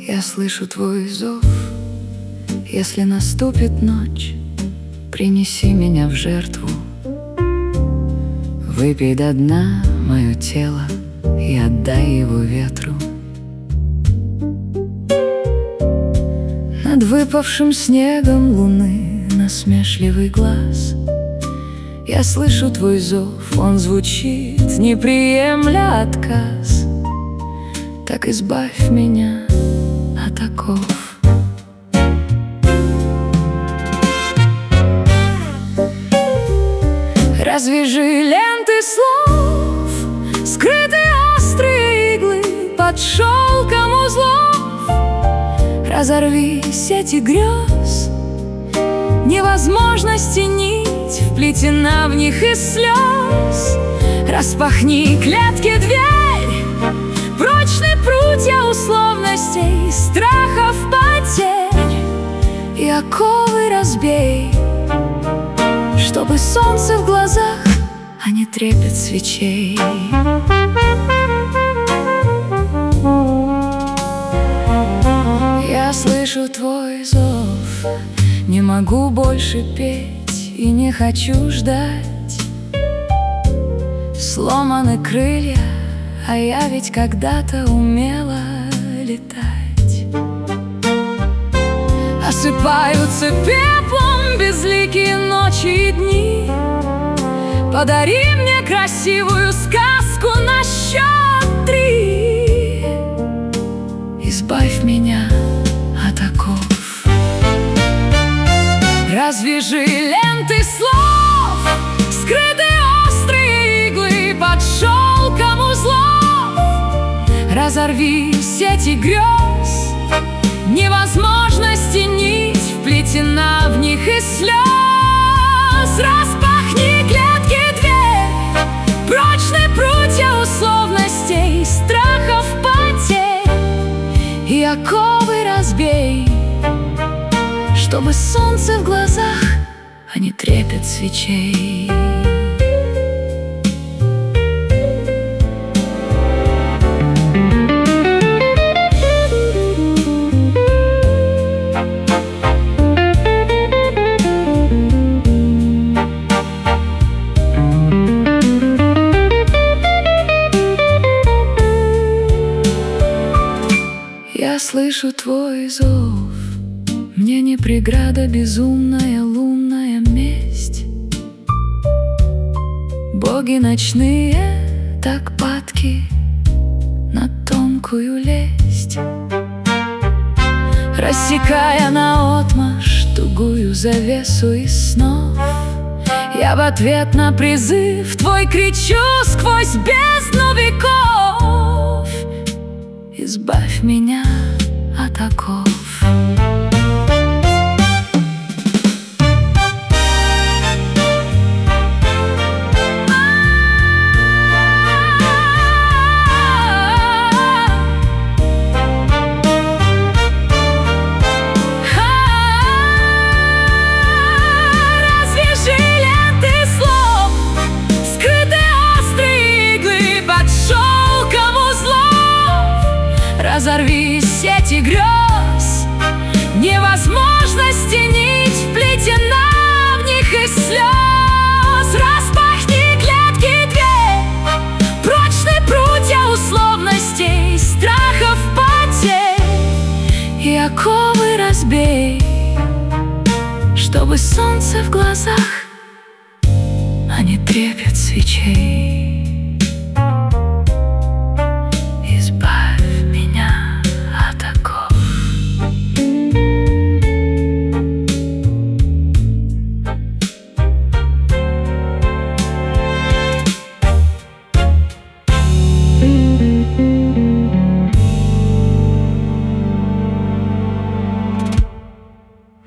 Я слышу твой зов. Если наступит ночь, принеси меня в жертву. Выпей до дна мое тело и отдай его ветру. Над выпавшим снегом луны насмешливый глаз. Я слышу твой зов, он звучит, не приемля отказ. Так избавь меня от оков. Развяжи ленты слов, скрытые острые иглы под шелком узлов. Разорви сети грез, невозможности нить вплетена в них из слез. Распахни клетки дверь, прочные прутья условностей, страхов, потерь, и оковы разбей, чтобы солнце в глазах, а не трепет свечей. Я слышу твой зов, не могу больше петь и не хочу ждать. Сломаны крылья, а я ведь когда-то умела летать. Осыпаются пеплом безликие ночи и дни. Подари мне красивую сказку на счет 3. Избавь меня от оков. Развяжи ленты слов, скрытые острые иглы под шелком узлов. Разорви сети грез, невозможности нить вплетена в них из слез. Распахни клетки дверь, прочные прутья условностей, страхов, потерь, и оковы разбей, чтобы солнце в глазах, а не трепет свечей. Я слышу твой зов, мне не преграда безумная лунная месть. Боги ночные так падки на тонкую лесть. Рассекая наотмашь тугую завесу из снов, я в ответ на призыв твой кричу сквозь бездну веков. Избавь меня от оков. Развяжи ленты слов, скрытые острые иглы под шелком узлов. Разорви сети грез, невозможности нить вплетена в них из слез. Распахни клетки дверь, прочные прутья условностей, страхов, потерь, и оковы разбей, чтобы солнце в глазах, а не трепет свечей.